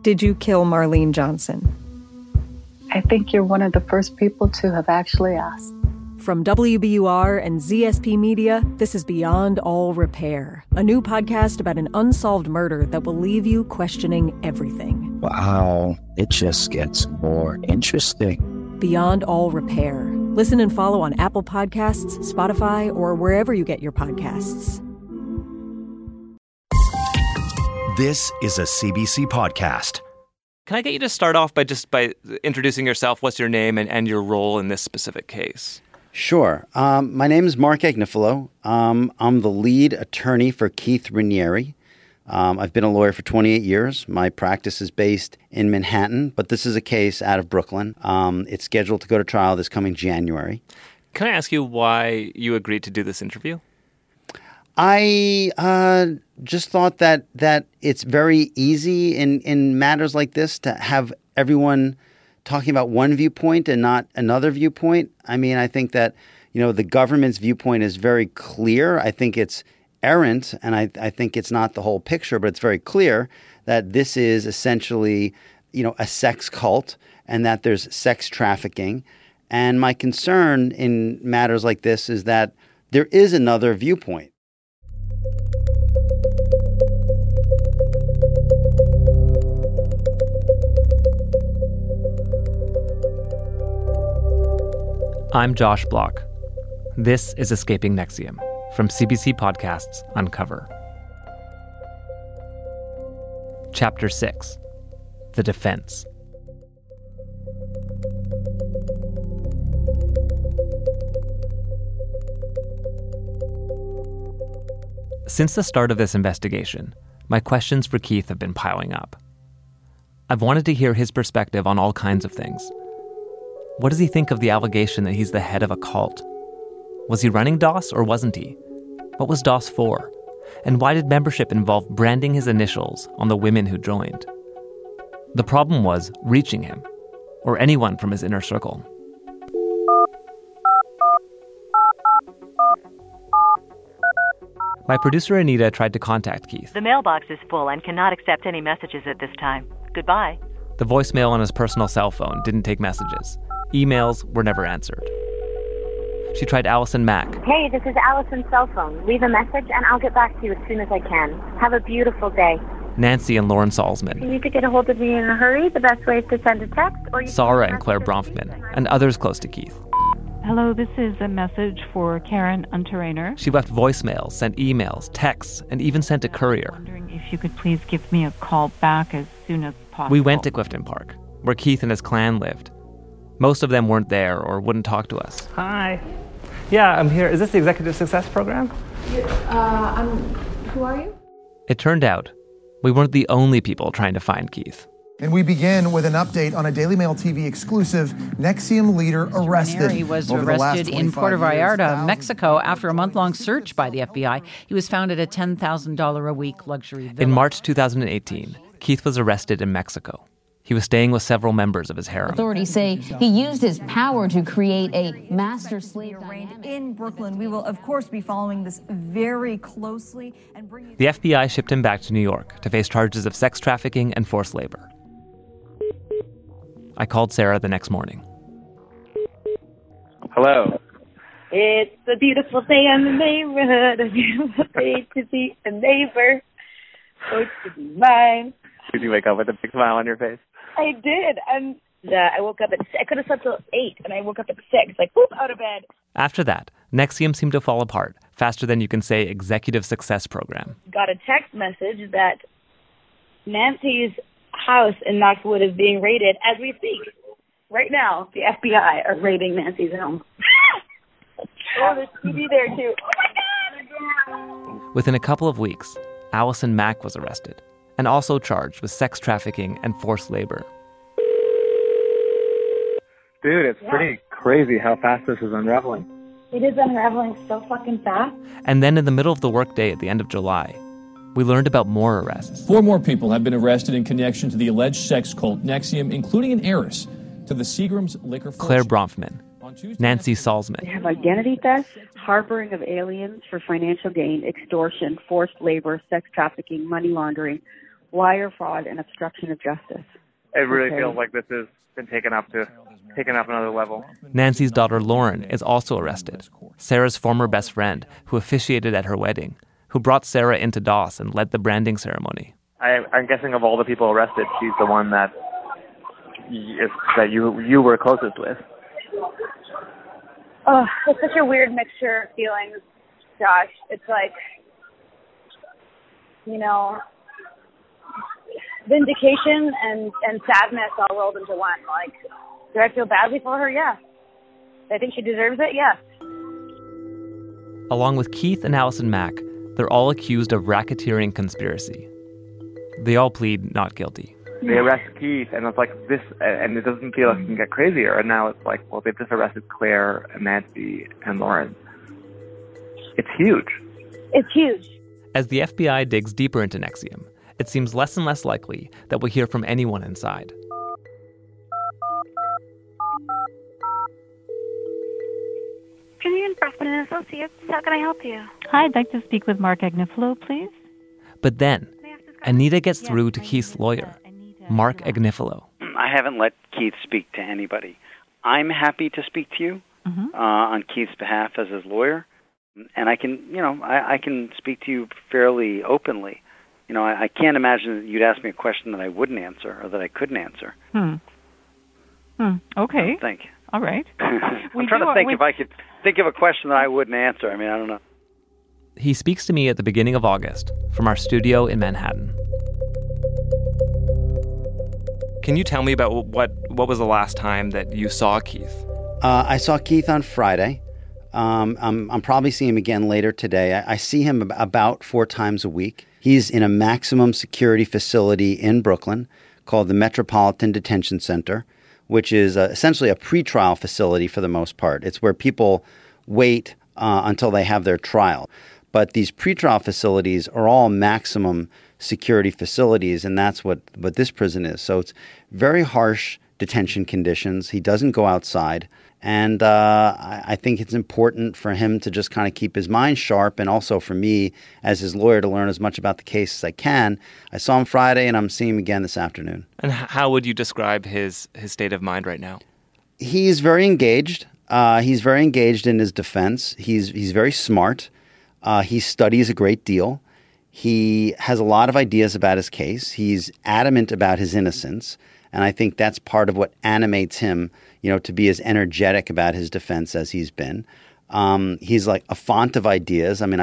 Did you kill Marlene Johnson? I think you're one of the first people to have actually asked. From WBUR and ZSP Media, this is Beyond All Repair, a new podcast about an unsolved murder that will leave you questioning everything. Wow, it just gets more interesting. Beyond All Repair. Listen and follow on Apple Podcasts, Spotify, or wherever you get your podcasts. This is a CBC podcast. Can I get you to start off by introducing yourself? What's your name and your role in this specific case? Sure. My name is Mark Agnifilo. I'm the lead attorney for Keith Raniere. I've been a lawyer for 28 years. My practice is based in Manhattan, but this is a case out of Brooklyn. It's scheduled to go to trial this coming January. Can I ask you why you agreed to do this interview? I just thought that it's very easy in matters like this to have everyone talking about one viewpoint and not another viewpoint. I mean, I think that, the government's viewpoint is very clear. I think it's errant, and I think it's not the whole picture, but it's very clear that this is essentially, a sex cult and that there's sex trafficking. And my concern in matters like this is that there is another viewpoint. I'm Josh Block. This is Escaping NXIVM from CBC Podcasts Uncover. Chapter 6, The Defense. Since the start of this investigation, my questions for Keith have been piling up. I've wanted to hear his perspective on all kinds of things. What does he think of the allegation that he's the head of a cult? Was he running DOS or wasn't he? What was DOS for? And why did membership involve branding his initials on the women who joined? The problem was reaching him, or anyone from his inner circle. My producer Anita tried to contact Keith. The mailbox is full and cannot accept any messages at this time. Goodbye. The voicemail on his personal cell phone didn't take messages. Emails were never answered. She tried Allison Mack. Hey, this is Allison's cell phone. Leave a message and I'll get back to you as soon as I can. Have a beautiful day. Nancy and Lauren Salzman. If you need to get a hold of me in a hurry, the best way is to send a text. Or Sarah and Claire Bronfman, and others close to Keith. Hello, this is a message for Karen Unterrainer. She left voicemails, sent emails, texts, and even sent a courier. Wondering if you could please give me a call back as soon as possible. We went to Clifton Park, where Keith and his clan lived. Most of them weren't there or wouldn't talk to us. Hi. Yeah, I'm here. Is this the Executive Success Program? Who are you? It turned out we weren't the only people trying to find Keith. And we begin with an update on a Daily Mail TV exclusive. NXIVM leader arrested. He was arrested in Puerto Vallarta, Mexico, after a month-long search by the FBI. He was found at a $10,000 a week luxury villa. In March 2018, Keith was arrested in Mexico. He was staying with several members of his harem. Authorities say he used his power to create a master slave dynamic. In Brooklyn, we will, of course, be following this very closely. The FBI shipped him back to New York to face charges of sex trafficking and forced labor. I called Sarah the next morning. Hello. It's a beautiful day in the neighborhood, a beautiful day to be a neighbor, or to be mine. Did you wake up with a big smile on your face? I did. I woke up at 6. I could have slept till 8, and I woke up at 6, like, boop, out of bed. After that, NXIVM seemed to fall apart faster than you can say Executive Success Program. Got a text message that Nancy's house in Knoxwood is being raided as we speak. Right now, the FBI are raiding Nancy's home. Oh, there's TV there, too. Oh, my God! Within a couple of weeks, Allison Mack was arrested and also charged with sex trafficking and forced labor. Dude, it's pretty crazy how fast this is unraveling. It is unraveling so fucking fast. And then in the middle of the workday at the end of July, we learned about more arrests. 4 more people have been arrested in connection to the alleged sex cult NXIVM, including an heiress to the Seagram's liquor fortune. Claire Bronfman, Nancy Salzman. They have identity theft, harboring of aliens for financial gain, extortion, forced labor, sex trafficking, money laundering, wire fraud and obstruction of justice. It really feels like this has been taken up another level. Nancy's daughter Lauren is also arrested. Sarah's former best friend, who officiated at her wedding, who brought Sarah into DOS and led the branding ceremony. I'm guessing of all the people arrested, she's the one that you were closest with. Oh, it's such a weird mixture of feelings, Josh. It's like, vindication and sadness all rolled into one. Like, do I feel badly for her? Yeah. Do I think she deserves it? Yeah. Along with Keith and Allison Mack, they're all accused of racketeering conspiracy. They all plead not guilty. They arrest Keith, and it's like this, and it doesn't feel like it can get crazier. And now it's like, well, they've just arrested Claire, and Nancy, and Lauren. It's huge. It's huge. As the FBI digs deeper into NXIVM, it seems less and less likely that we'll hear from anyone inside. Afternoon, Bressman and Associates. How can I help you? Hi, I'd like to speak with Mark Agnifilo, please. But then, Anita gets through to Keith's lawyer, Mark Agnifilo. I haven't let Keith speak to anybody. I'm happy to speak to you on Keith's behalf as his lawyer, and I can, I can speak to you fairly openly. I can't imagine that you'd ask me a question that I wouldn't answer or that I couldn't answer. Okay. Thank you. All right. I'm trying to think if I could think of a question that I wouldn't answer. I mean, I don't know. He speaks to me at the beginning of August from our studio in Manhattan. Can you tell me about what was the last time that you saw Keith? I saw Keith on Friday. I'm probably seeing him again later today. I see him about 4 times a week. He's in a maximum security facility in Brooklyn called the Metropolitan Detention Center, which is essentially a pretrial facility for the most part. It's where people wait until they have their trial. But these pretrial facilities are all maximum security facilities, and that's what this prison is. So it's very harsh detention conditions. He doesn't go outside. And I think it's important for him to just kind of keep his mind sharp, and also for me as his lawyer to learn as much about the case as I can. I saw him Friday, and I'm seeing him again this afternoon. And how would you describe his state of mind right now? He's very engaged. He's very engaged in his defense. He's very smart. He studies a great deal. He has a lot of ideas about his case. He's adamant about his innocence. And I think that's part of what animates him, to be as energetic about his defense as he's been. He's like a font of ideas. I mean,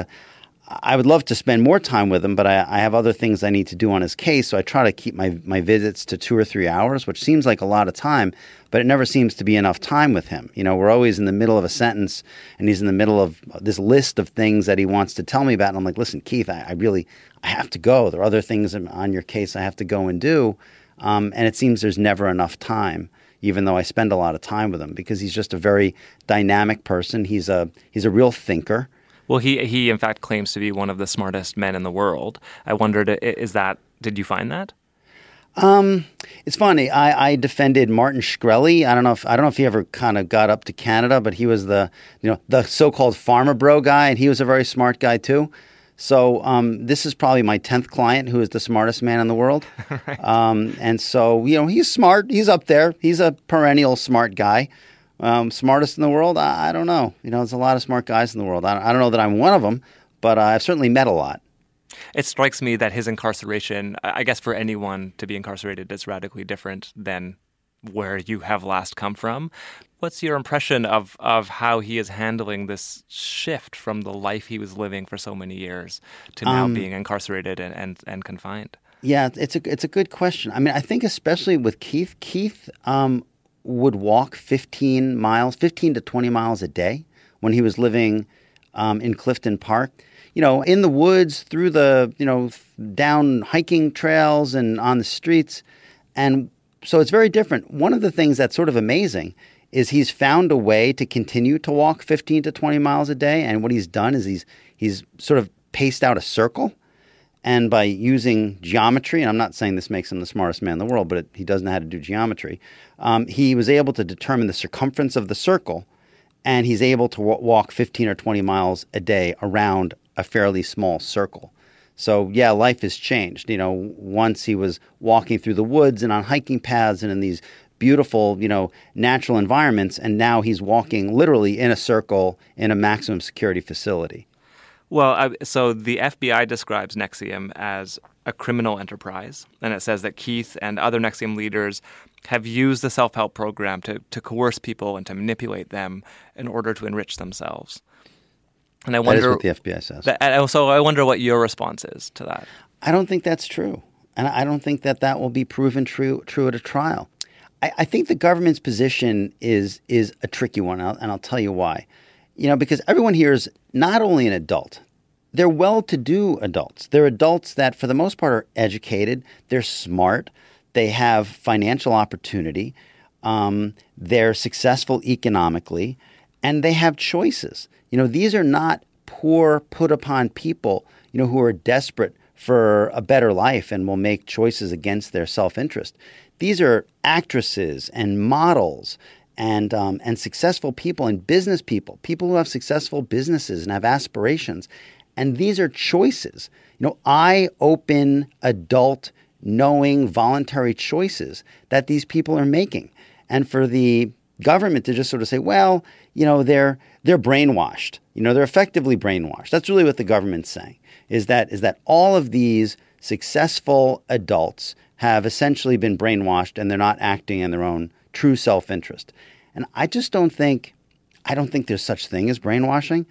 I would love to spend more time with him, but I have other things I need to do on his case. So I try to keep my visits to 2 or 3 hours, which seems like a lot of time, but it never seems to be enough time with him. We're always in the middle of a sentence, and he's in the middle of this list of things that he wants to tell me about. And I'm like, listen, Keith, I have to go. There are other things on your case I have to go and do. And it seems there's never enough time, even though I spend a lot of time with him, because he's just a very dynamic person. He's a real thinker. Well, he in fact claims to be one of the smartest men in the world. I wondered, did you find that? It's funny. I defended Martin Shkreli. I don't know if he ever kind of got up to Canada, but he was the so-called farmer bro guy, and he was a very smart guy too. So this is probably my 10th client who is the smartest man in the world. Right. And so, he's smart. He's up there. He's a perennial smart guy. Smartest in the world? I don't know. There's a lot of smart guys in the world. I don't know that I'm one of them, but I've certainly met a lot. It strikes me that his incarceration, I guess for anyone to be incarcerated, is radically different than where you have last come from. What's your impression of how he is handling this shift from the life he was living for so many years to now being incarcerated and confined? Yeah, it's a good question. I mean, I think especially with Keith. Keith would walk 15 to 20 miles a day when he was living in Clifton Park. In the woods, through the, down hiking trails and on the streets. And so it's very different. One of the things that's sort of amazing is he's found a way to continue to walk 15 to 20 miles a day. And what he's done is he's sort of paced out a circle. And by using geometry, and I'm not saying this makes him the smartest man in the world, but he does know how to do geometry, he was able to determine the circumference of the circle, and he's able to walk 15 or 20 miles a day around a fairly small circle. So, yeah, life has changed. You know, once he was walking through the woods and on hiking paths and in these beautiful, you know, natural environments, and now he's walking literally in a circle in a maximum security facility. Well, so the FBI describes NXIVM as a criminal enterprise, and it says that Keith and other NXIVM leaders have used the self-help program to coerce people and to manipulate them in order to enrich themselves. And I wonder, that is what the FBI says. So I wonder what your response is to that. I don't think that's true. And I don't think that will be proven true at a trial. I think the government's position is a tricky one, and I'll tell you why. You know, because everyone here is not only an adult, they're well-to-do adults. They're adults that, for the most part, are educated. They're smart. They have financial opportunity. They're successful economically, and they have choices. You know, these are not poor, put-upon people, you know, who are desperate for a better life and will make choices against their self-interest. These are actresses and models and successful people and business people who have successful businesses and have aspirations. And these are choices. You know, eye-open, adult, knowing, voluntary choices that these people are making. And for the government to just sort of say, well, you know, they're brainwashed. You know, they're effectively brainwashed. That's really what the government's saying, is that all of these successful adults have essentially been brainwashed and they're not acting in their own true self-interest. And I don't think there's such thing as brainwashing.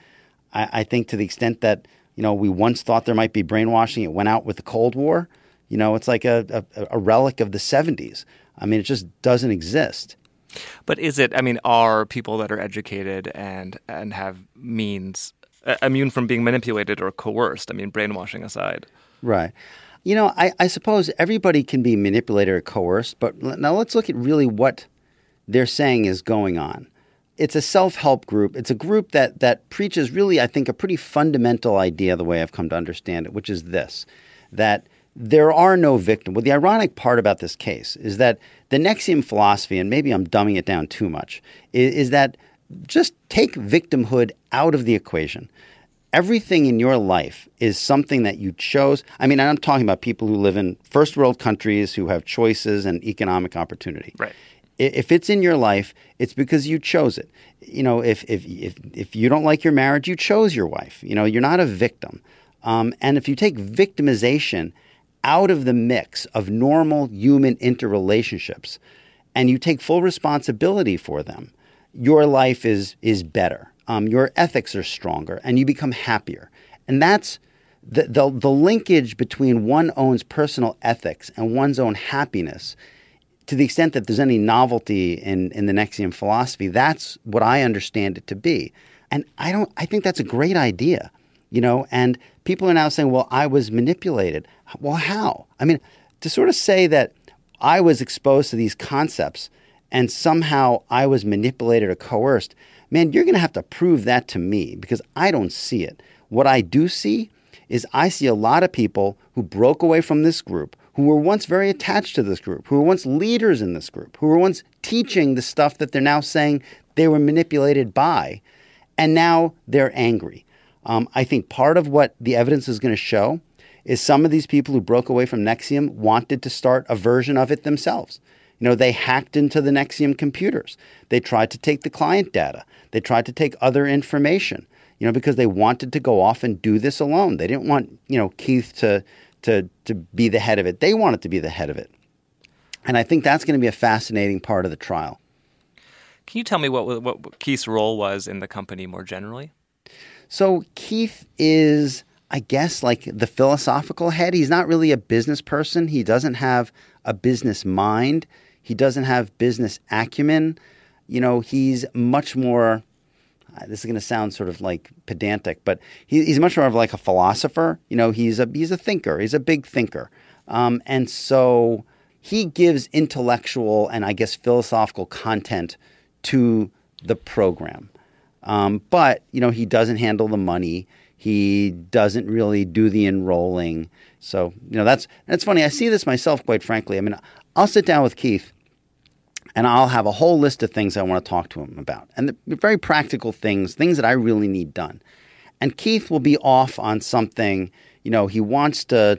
I think to the extent that, you know, we once thought there might be brainwashing, it went out with the Cold War. You know, it's like a relic of the 70s. I mean, it just doesn't exist. But is it, I mean, are people that are educated and have means immune from being manipulated or coerced? I mean, brainwashing aside. Right. You know, I suppose everybody can be manipulated or coerced, but now let's look at really what they're saying is going on. It's a self-help group. It's a group that preaches really, I think, a pretty fundamental idea, the way I've come to understand it, which is this, that there are no victims. Well, the ironic part about this case is that the NXIVM philosophy, and maybe I'm dumbing it down too much, is that just take victimhood out of the equation. Everything in your life is something that you chose. I mean, I'm talking about people who live in first world countries who have choices and economic opportunity. Right. If it's in your life, it's because you chose it. You know, if you don't like your marriage, you chose your wife. You know, you're not a victim. And if you take victimization out of the mix of normal human interrelationships and you take full responsibility for them, your life is better. Your ethics are stronger and you become happier. And that's the linkage between one's own personal ethics and one's own happiness. To the extent that there's any novelty in the NXIVM philosophy, that's what I understand it to be. And I think that's a great idea, you know, and people are now saying, well, I was manipulated. Well, how? I mean, to sort of say that I was exposed to these concepts and somehow I was manipulated or coerced, man, you're going to have to prove that to me because I don't see it. What I do see is I see a lot of people who broke away from this group, who were once very attached to this group, who were once leaders in this group, who were once teaching the stuff that they're now saying they were manipulated by, and now they're angry. I think part of what the evidence is going to show is some of these people who broke away from NXIVM wanted to start a version of it themselves. You know, they hacked into the NXIVM computers. They tried to take the client data. They tried to take other information, you know, because they wanted to go off and do this alone. They didn't want, you know, Keith to be the head of it. They wanted to be the head of it. And I think that's going to be a fascinating part of the trial. Can you tell me what Keith's role was in the company more generally? So Keith is, I guess, like the philosophical head. He's not really a business person. He doesn't have a business mind. He doesn't have business acumen. You know, he's much more, this is going to sound sort of like pedantic, but he's much more of like a philosopher. You know, he's a thinker. He's a big thinker. And so he gives intellectual and I guess philosophical content to the program. But, you know, he doesn't handle the money. He doesn't really do the enrolling. So, you know, that's funny. I see this myself, quite frankly. I mean, I'll sit down with Keith and I'll have a whole list of things I want to talk to him about. And they're very practical things that I really need done. And Keith will be off on something, He wants to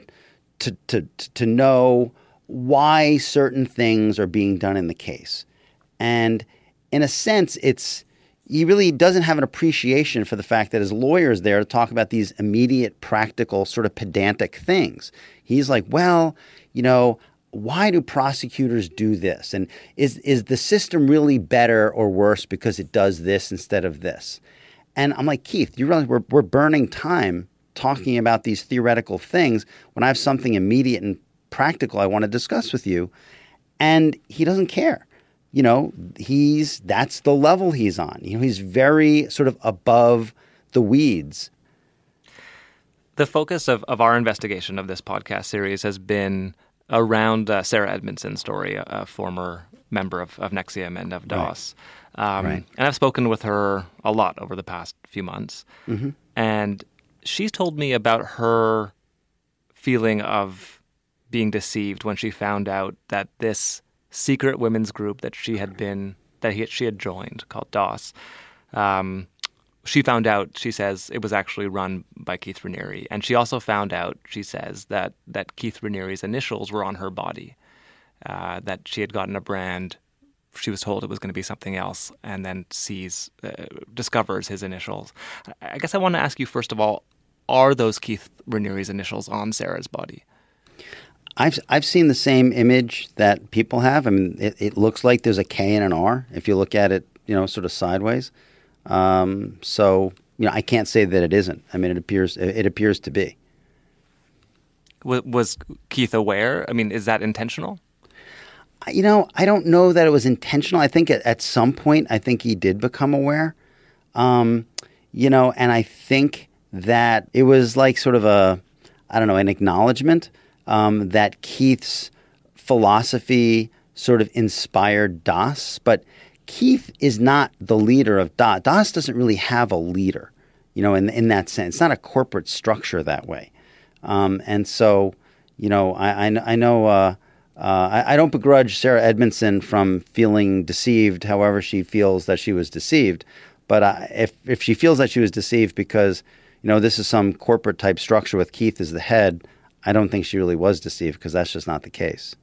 know why certain things are being done in the case. And in a sense, he really doesn't have an appreciation for the fact that his lawyer is there to talk about these immediate, practical, sort of pedantic things. He's like, well, why do prosecutors do this? And is the system really better or worse because it does this instead of this? And I'm like, Keith, you realize we're burning time talking about these theoretical things when I have something immediate and practical I want to discuss with you. And he doesn't care. That's the level he's on. He's very sort of above the weeds. The focus of our investigation of this podcast series has been around Sarah Edmondson's story, a former member of NXIVM and of DOS. Right. And I've spoken with her a lot over the past few months. Mm-hmm. And she's told me about her feeling of being deceived when she found out that this secret women's group that she had joined, called DOS, she found out, she says, it was actually run by Keith Raniere. And she also found out, she says, that Keith Raniere's initials were on her body, that she had gotten a brand. She was told it was going to be something else, and then discovers his initials. I guess I want to ask you, first of all, are those Keith Raniere's initials on Sarah's body? I've seen the same image that people have. I mean, it looks like there's a K and an R if you look at it, sort of sideways. So I can't say that it isn't. I mean, it appears to be. Was Keith aware? I mean, is that intentional? I don't know that it was intentional. I think at some point, I think he did become aware. And I think that it was like sort of an acknowledgement that Keith's philosophy sort of inspired DOS. But Keith is not the leader of DOS. DOS doesn't really have a leader, in that sense. It's not a corporate structure that way. And so, I know I don't begrudge Sarah Edmondson from feeling deceived, however she feels that she was deceived. But if she feels that she was deceived because, this is some corporate type structure with Keith as the head, I don't think she really was deceived because that's just not the case.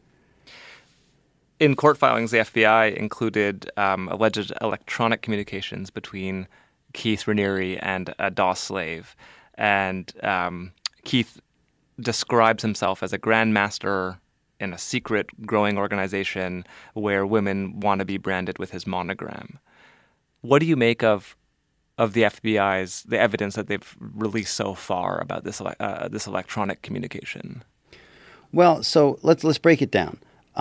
In court filings, the FBI included alleged electronic communications between Keith Raniere and a DOS slave. And Keith describes himself as a grandmaster in a secret growing organization where women want to be branded with his monogram. What do you make of the FBI's, the evidence that they've released so far about this electronic communication? Well, so let's break it down.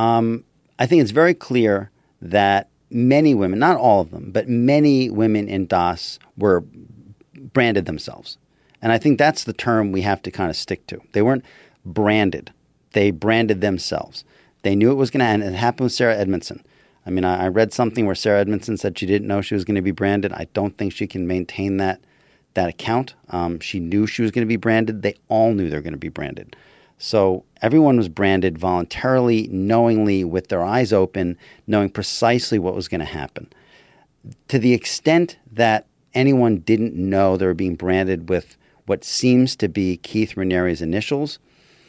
I think it's very clear that many women, not all of them, but many women in DOS were branded themselves. And I think that's the term we have to kind of stick to. They weren't branded. They branded themselves. They knew it was going to end. It happened with Sarah Edmondson. I mean, I read something where Sarah Edmondson said she didn't know she was going to be branded. I don't think she can maintain that account. She knew she was going to be branded. They all knew they were going to be branded. So everyone was branded voluntarily, knowingly, with their eyes open, knowing precisely what was going to happen. To the extent that anyone didn't know they were being branded with what seems to be Keith Raniere's initials,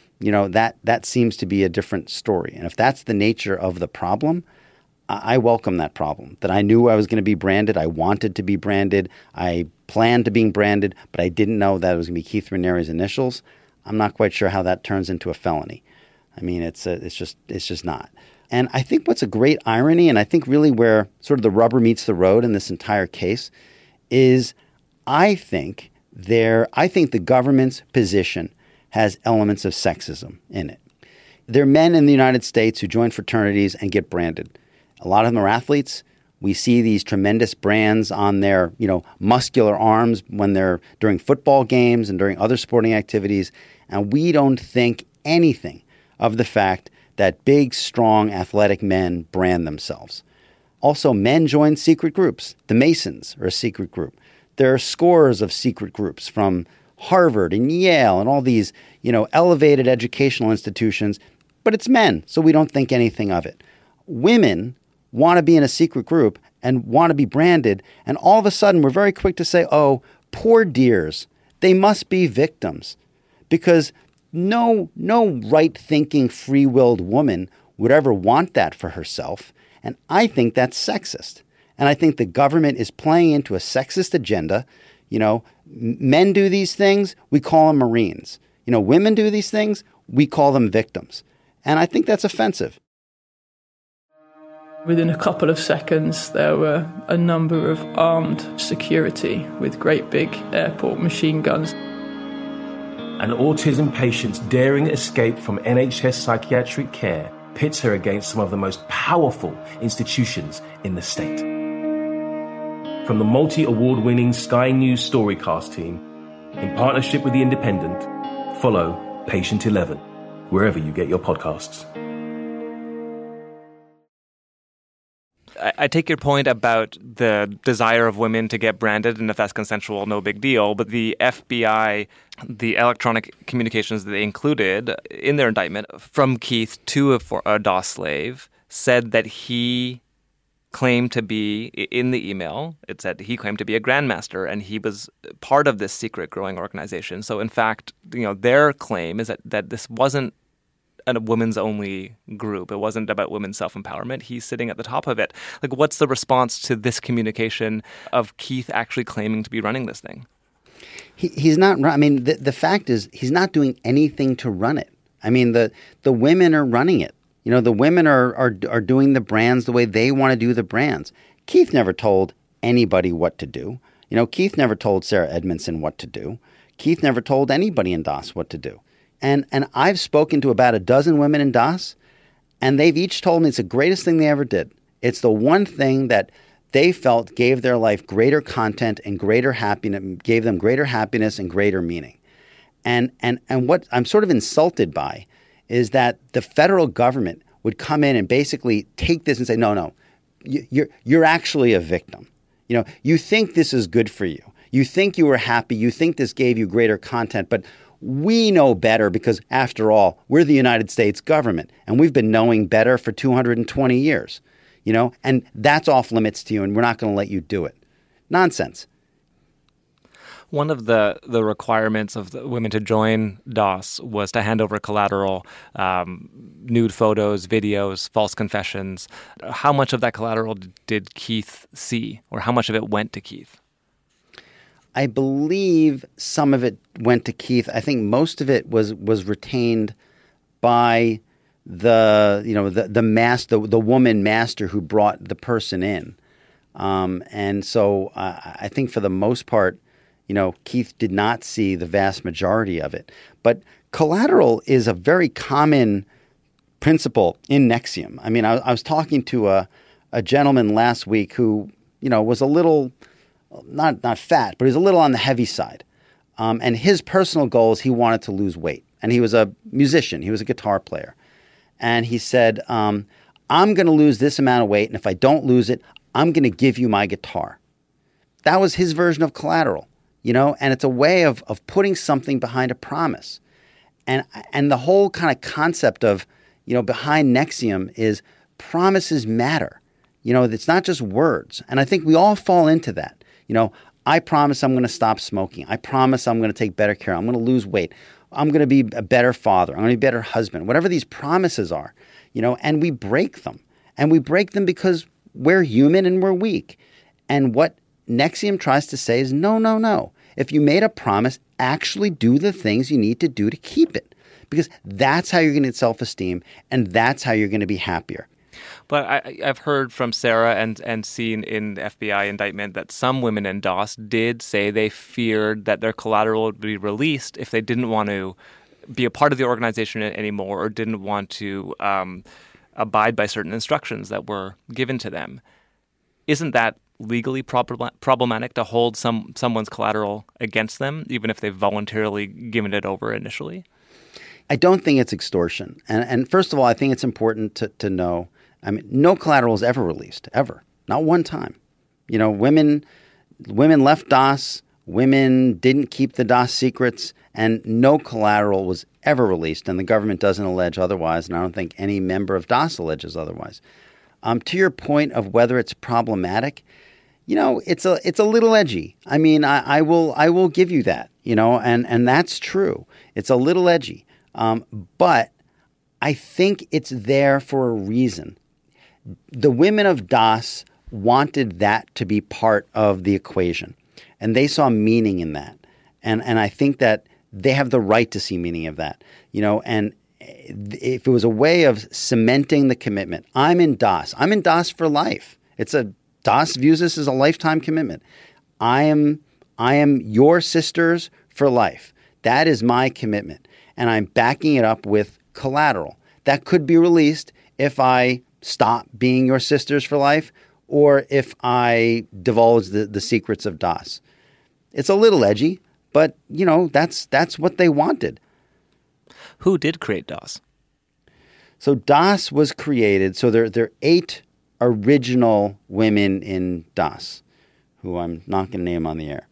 that seems to be a different story. And if that's the nature of the problem, I welcome that problem, that I knew I was going to be branded. I wanted to be branded. I planned to being branded, but I didn't know that it was going to be Keith Raniere's initials. I'm not quite sure how that turns into a felony. I mean, it's just not. And I think what's a great irony, and I think really where sort of the rubber meets the road in this entire case, is I think the government's position has elements of sexism in it. There are men in the United States who join fraternities and get branded. A lot of them are athletes. We see these tremendous brands on their, muscular arms when they're during football games and during other sporting activities. And we don't think anything of the fact that big, strong, athletic men brand themselves. Also, men join secret groups. The Masons are a secret group. There are scores of secret groups from Harvard and Yale and all these, elevated educational institutions. But it's men, so we don't think anything of it. Women want to be in a secret group and want to be branded. And all of a sudden, we're very quick to say, oh, poor dears, they must be victims because no right-thinking, free-willed woman would ever want that for herself. And I think that's sexist. And I think the government is playing into a sexist agenda. You know, men do these things, we call them Marines. You know, women do these things, we call them victims. And I think that's offensive. Within a couple of seconds, there were a number of armed security with great big airport machine guns. An autism patient's daring escape from NHS psychiatric care pits her against some of the most powerful institutions in the state. From the multi-award-winning Sky News Storycast team, in partnership with The Independent, follow Patient 11, wherever you get your podcasts. I take your point about the desire of women to get branded, and if that's consensual, no big deal. But the FBI, the electronic communications that they included in their indictment from Keith to a DOS slave said that he claimed to be, in the email, it said he claimed to be a grandmaster, and he was part of this secret growing organization. So in fact, you know, their claim is that this wasn't a women's only group. It wasn't about women's self-empowerment. He's sitting at the top of it. Like, what's the response to this communication of Keith actually claiming to be running this thing? He's not. I mean, the fact is, he's not doing anything to run it. I mean, the women are running it. You know, the women are doing the brands the way they want to do the brands. Keith never told anybody what to do. You know, Keith never told Sarah Edmondson what to do. Keith never told anybody in DOS what to do. And I've spoken to about a dozen women in DOS, and they've each told me it's the greatest thing they ever did. It's the one thing that they felt gave their life greater content and greater happiness, gave them greater happiness and greater meaning. And what I'm sort of insulted by is that the federal government would come in and basically take this and say, no, you're actually a victim. You know, you think this is good for you. You think you were happy. You think this gave you greater content, but we know better because, after all, we're the United States government, and we've been knowing better for 220 years, you know, and that's off limits to you, and we're not going to let you do it. Nonsense. One of the requirements of the women to join DOS was to hand over collateral, nude photos, videos, false confessions. How much of that collateral did Keith see, or how much of it went to Keith? I believe some of it went to Keith. I think most of it was retained by the woman master who brought the person in, and so I think for the most part, you know, Keith did not see the vast majority of it. But collateral is a very common principle in NXIVM. I mean, I was talking to a gentleman last week who, you know, was a little. Not fat, but he's a little on the heavy side. And his personal goal is he wanted to lose weight. And he was a musician. He was a guitar player. And he said, I'm going to lose this amount of weight, and if I don't lose it, I'm going to give you my guitar. That was his version of collateral, you know, and it's a way of putting something behind a promise. And the whole kind of concept of, you know, behind NXIVM is promises matter. You know, it's not just words. And I think we all fall into that. You know, I promise I'm going to stop smoking. I promise I'm going to take better care. I'm going to lose weight. I'm going to be a better father. I'm going to be a better husband. Whatever these promises are, you know, and we break them. And we break them because we're human and we're weak. And what NXIVM tries to say is, no. If you made a promise, actually do the things you need to do to keep it. Because that's how you're going to get self-esteem, and that's how you're going to be happier. But I've heard from Sarah and seen in the FBI indictment that some women in DOS did say they feared that their collateral would be released if they didn't want to be a part of the organization anymore, or didn't want to abide by certain instructions that were given to them. Isn't that legally problematic to hold someone's collateral against them, even if they've voluntarily given it over initially? I don't think it's extortion. And first of all, I think it's important to know, I mean, no collateral is ever released, ever. Not one time. You know, women left DOS, women didn't keep the DOS secrets, and no collateral was ever released, and the government doesn't allege otherwise, and I don't think any member of DOS alleges otherwise. To your point of whether it's problematic, you know, it's a little edgy. I mean, I will give you that. and that's true. It's a little edgy, but I think it's there for a reason. The women of Das wanted that to be part of the equation, and they saw meaning in that. And I think that they have the right to see meaning of that, and if it was a way of cementing the commitment, I'm in Das for life. Das views this as a lifetime commitment. I am your sisters for life. That is my commitment. And I'm backing it up with collateral. That could be released if I stop being your sisters for life or if I divulge the secrets of Das. It's a little edgy, but, that's what they wanted. Who did create Das? So Das was created, so there are 8 original women in Das, who I'm not going to name on the air.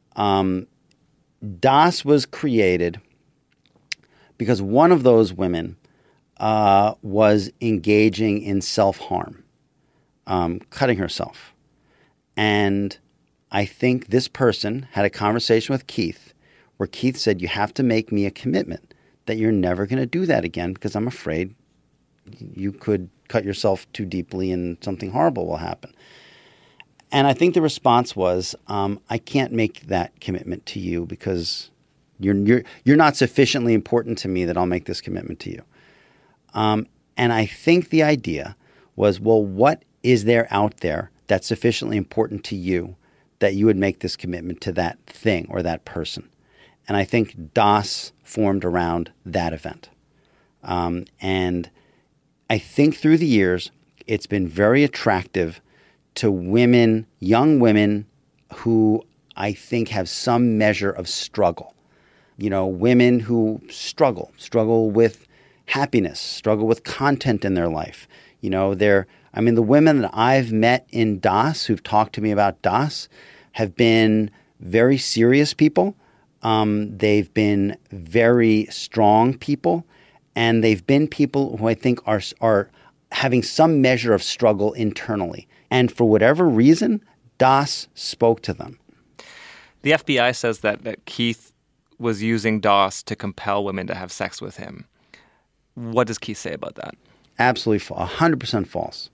Das was created because one of those women was engaging in self-harm, cutting herself. And I think this person had a conversation with Keith where Keith said, you have to make me a commitment that you're never going to do that again because I'm afraid you could cut yourself too deeply and something horrible will happen. And I think the response was, I can't make that commitment to you because you're not sufficiently important to me that I'll make this commitment to you. And I think the idea was, well, what is there out there that's sufficiently important to you that you would make this commitment to that thing or that person? And I think Das formed around that event. And I think through the years, it's been very attractive to women, young women who I think have some measure of struggle. Women who struggle with happiness, struggle with content in their life. The women that I've met in Das who've talked to me about Das have been very serious people. They've been very strong people, and they've been people who I think are having some measure of struggle internally. And for whatever reason, Das spoke to them. The FBI says that Keith was using Das to compel women to have sex with him. What does Keith say about that? Absolutely 100% false.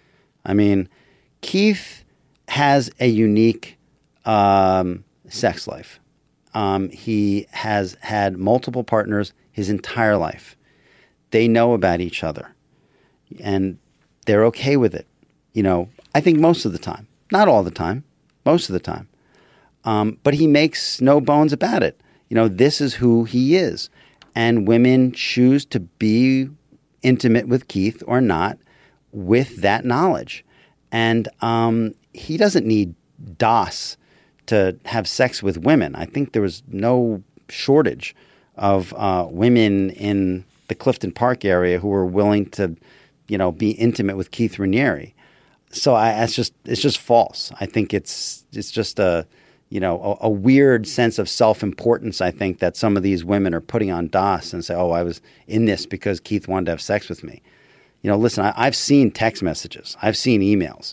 Keith has a unique sex life. He has had multiple partners his entire life. They know about each other, and they're okay with it. I think most of the time. Not all the time, most of the time. But he makes no bones about it. This is who he is. And women choose to be intimate with Keith or not with that knowledge. And he doesn't need Das to have sex with women. I think there was no shortage of women in the Clifton Park area who were willing to, be intimate with Keith Raniere. So it's just false. I think it's just a weird sense of self-importance, I think, that some of these women are putting on Das and say, oh, I was in this because Keith wanted to have sex with me. Listen, I've seen text messages. I've seen emails.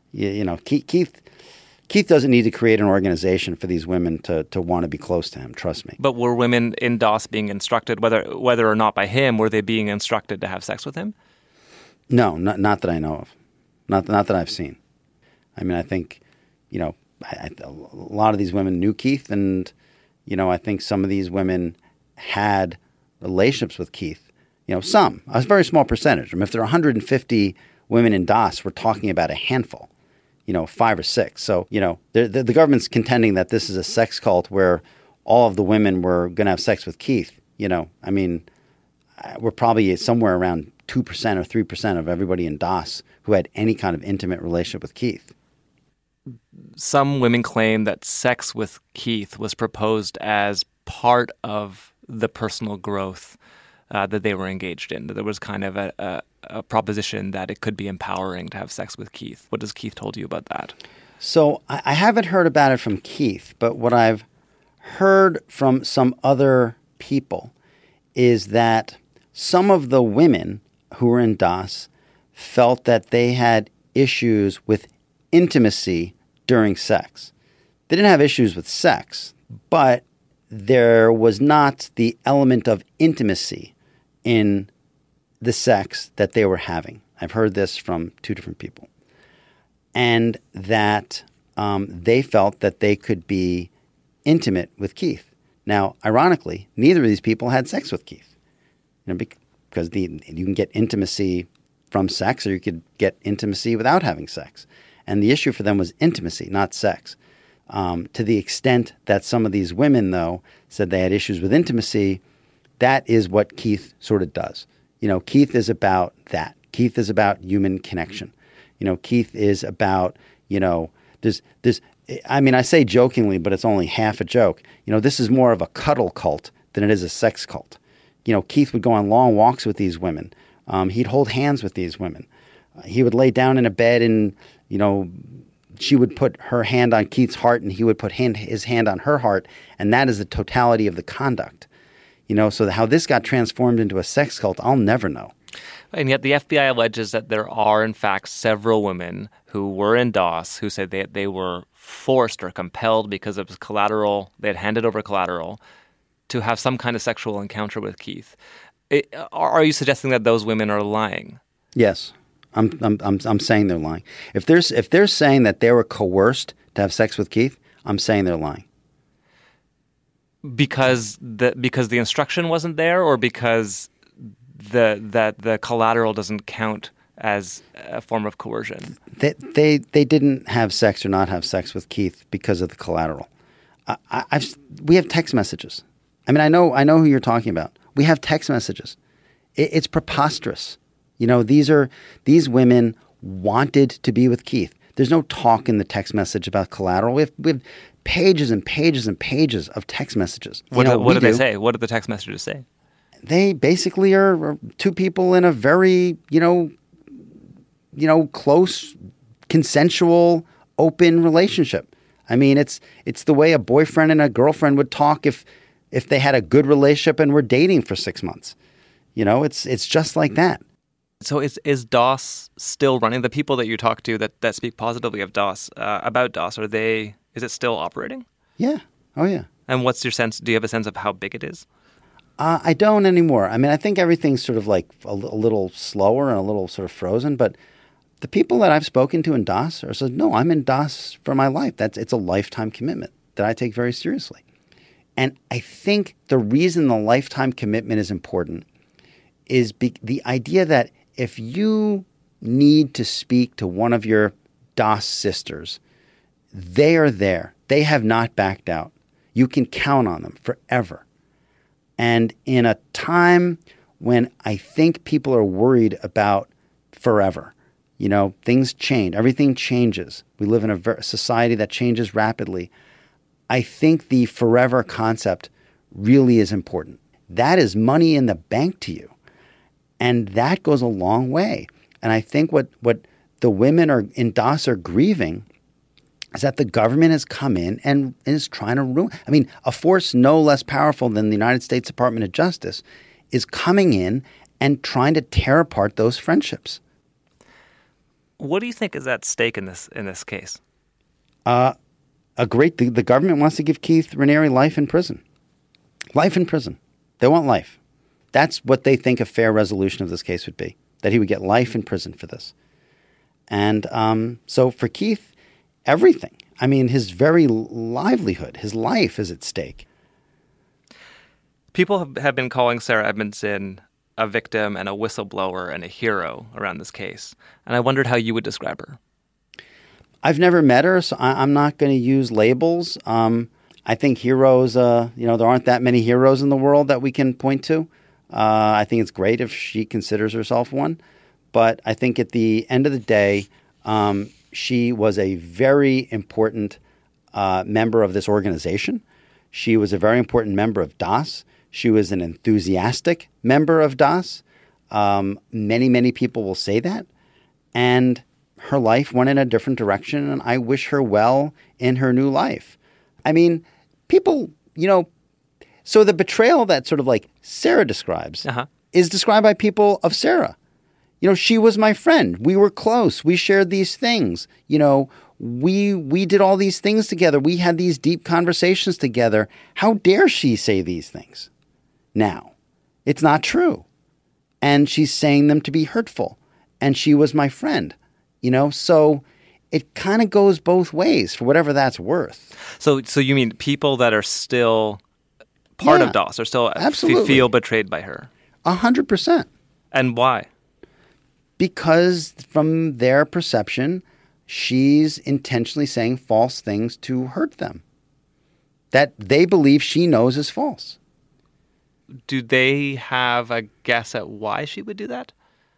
Keith doesn't need to create an organization for these women to want to be close to him, trust me. But were women in Das being instructed, whether or not by him, were they being instructed to have sex with him? No, not that I know of. Not that I've seen. I think, a lot of these women knew Keith, and, I think some of these women had relationships with Keith. Some. A very small percentage. If there are 150 women in Das, we're talking about a handful, 5 or 6. So, the government's contending that this is a sex cult where all of the women were going to have sex with Keith. We're probably somewhere around 2% or 3% of everybody in Das who had any kind of intimate relationship with Keith. Some women claim that sex with Keith was proposed as part of the personal growth that they were engaged in. There was kind of a proposition that it could be empowering to have sex with Keith. What has Keith told you about that? So I haven't heard about it from Keith, but what I've heard from some other people is that some of the women who were in Das felt that they had issues with intimacy during sex. They didn't have issues with sex, but there was not the element of intimacy in the sex that they were having. I've heard this from two different people. And that they felt that they could be intimate with Keith. Now, ironically, neither of these people had sex with Keith. Because you can get intimacy from sex, or you could get intimacy without having sex. And the issue for them was intimacy, not sex. To the extent that some of these women, though, said they had issues with intimacy, that is what Keith sort of does. Keith is about that. Keith is about human connection. Keith is about, I say jokingly, but it's only half a joke. This is more of a cuddle cult than it is a sex cult. Keith would go on long walks with these women. He'd hold hands with these women. He would lay down in a bed and, she would put her hand on Keith's heart and he would put his hand on her heart. And that is the totality of the conduct. So how this got transformed into a sex cult, I'll never know. And yet the FBI alleges that there are, in fact, several women who were in DOS who said they were forced or compelled because of collateral. They had handed over collateral to have some kind of sexual encounter with Keith. Are you suggesting that those women are lying? Yes, I'm saying they're lying. If they're saying that they were coerced to have sex with Keith, I'm saying they're lying. Because the instruction wasn't there, or because the collateral doesn't count as a form of coercion? They didn't have sex or not have sex with Keith because of the collateral. We have text messages. I know who you're talking about. We have text messages. It's preposterous. These women wanted to be with Keith. There's no talk in the text message about collateral. We have pages and pages and pages of text messages. What do they say? What do the text messages say? They basically are two people in a very, close, consensual, open relationship. It's the way a boyfriend and a girlfriend would talk if they had a good relationship and were dating for 6 months. It's just like that. So is DOS still running? The people that you talk to that speak positively of DOS, about DOS, is it still operating? Yeah. Oh, yeah. And what's your sense? Do you have a sense of how big it is? I don't anymore. I think everything's sort of like a little slower and a little sort of frozen. But the people that I've spoken to in DOS are said, no, I'm in DOS for my life. It's a lifetime commitment that I take very seriously. And I think the reason the lifetime commitment is important is the idea that if you need to speak to one of your DOS sisters, they are there. They have not backed out. You can count on them forever. And in a time when I think people are worried about forever, things change. Everything changes. We live in a society that changes rapidly. I think the forever concept really is important. That is money in the bank to you. And that goes a long way. And I think what the women in DOS are grieving is that the government has come in and is trying to ruin. A force no less powerful than the United States Department of Justice is coming in and trying to tear apart those friendships. What do you think is at stake in this case? The government wants to give Keith Raniere life in prison. Life in prison. They want life. That's what they think a fair resolution of this case would be, that he would get life in prison for this. And so for Keith, everything. His very livelihood, his life is at stake. People have been calling Sarah Edmondson a victim and a whistleblower and a hero around this case. And I wondered how you would describe her. I've never met her, so I'm not going to use labels. I think heroes, there aren't that many heroes in the world that we can point to. I think it's great if she considers herself one. But I think at the end of the day, she was a very important member of this organization. She was a very important member of DOS. She was an enthusiastic member of DOS. Many, many people will say that. And her life went in a different direction, and I wish her well in her new life. People, so the betrayal that sort of like Sarah describes is described by people of Sarah. She was my friend. We were close. We shared these things. We did all these things together. We had these deep conversations together. How dare she say these things now? It's not true. And she's saying them to be hurtful. And she was my friend, So it kind of goes both ways for whatever that's worth. So you mean people that are still part of DOS are still feel betrayed by her? 100%. And why? Because from their perception, she's intentionally saying false things to hurt them that they believe she knows is false. Do they have a guess at why she would do that?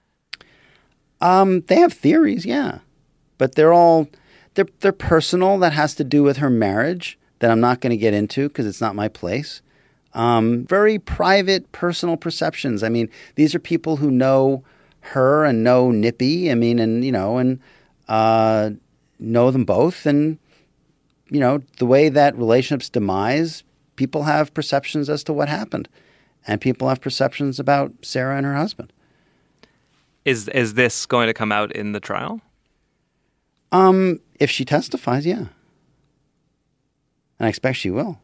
They have theories, yeah. But they're personal. That has to do with her marriage that I'm not going to get into because it's not my place. Very private, personal perceptions. I mean, these are people who know her and know Nippy. I mean, and know them both. And, the way that relationships demise, people have perceptions as to what happened. And people have perceptions about Sarah and her husband. Is this going to come out in the trial? If she testifies, yeah. And I expect she will.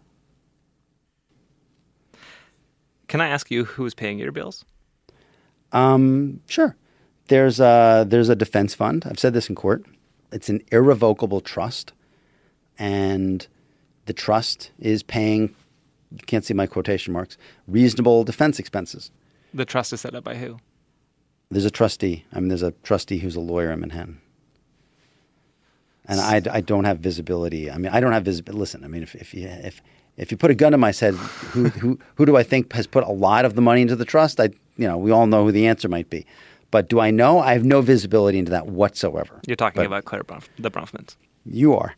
Can I ask you who's paying your bills? Sure. There's a defense fund. I've said this in court. It's an irrevocable trust. And the trust is paying, you can't see my quotation marks, reasonable defense expenses. The trust is set up by who? There's a trustee. There's a trustee who's a lawyer in Manhattan. And I don't have visibility. I don't have visibility. Listen, if you put a gun to my head, who do I think has put a lot of the money into the trust? We all know who the answer might be. But do I know? I have no visibility into that whatsoever. You're talking about Claire the Bronfmans. You are.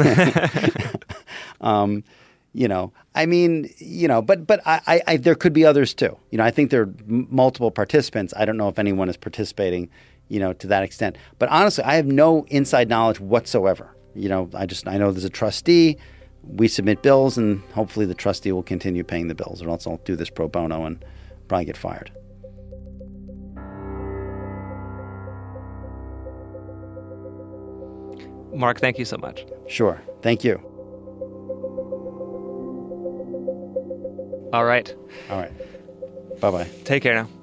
But I there could be others too. I think there are multiple participants. I don't know if anyone is participating, to that extent. But honestly, I have no inside knowledge whatsoever. I know there's a trustee. We submit bills, and hopefully the trustee will continue paying the bills, or else I'll do this pro bono and probably get fired. Mark, thank you so much. Sure. Thank you. All right. Bye-bye. Take care now.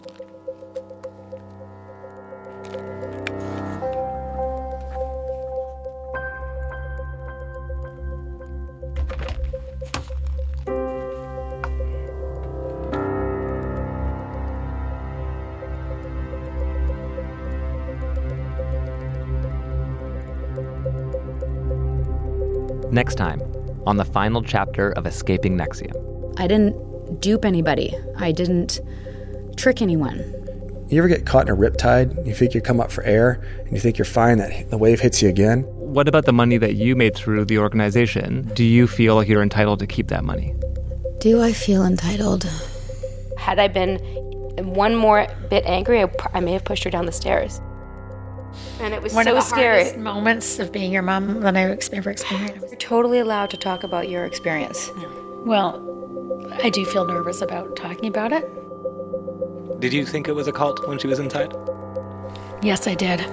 Next time, on the final chapter of Escaping NXIVM. I didn't dupe anybody. I didn't trick anyone. You ever get caught in a riptide? You think you come up for air, and you think you're fine, that the wave hits you again? What about the money that you made through the organization? Do you feel like you're entitled to keep that money? Do I feel entitled? Had I been one more bit angry, I may have pushed her down the stairs. And it was one so of the scary. hardest moments of being your mom that I've ever experienced. You're totally allowed to talk about your experience. Well, I do feel nervous about talking about it. Did you think it was a cult when she was inside? Yes, I did.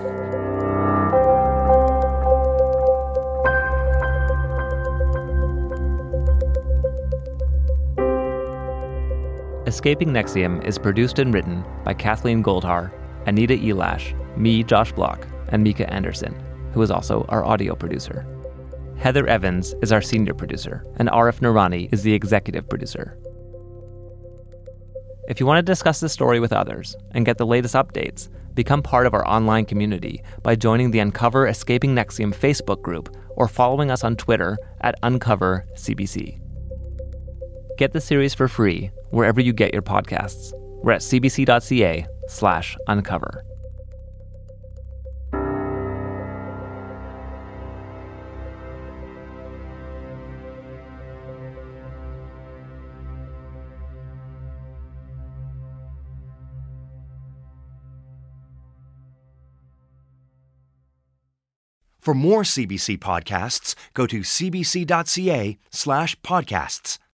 Escaping NXIVM is produced and written by Kathleen Goldhar, Anita Elash, me, Josh Block, and Mika Anderson, who is also our audio producer. Heather Evans is our senior producer, and Arif Noorani is the executive producer. If you want to discuss this story with others and get the latest updates, become part of our online community by joining the Uncover Escaping NXIVM Facebook group or following us on Twitter at UncoverCBC. Get the series for free wherever you get your podcasts. We're at cbc.ca/uncover. For more CBC podcasts, go to cbc.ca/podcasts.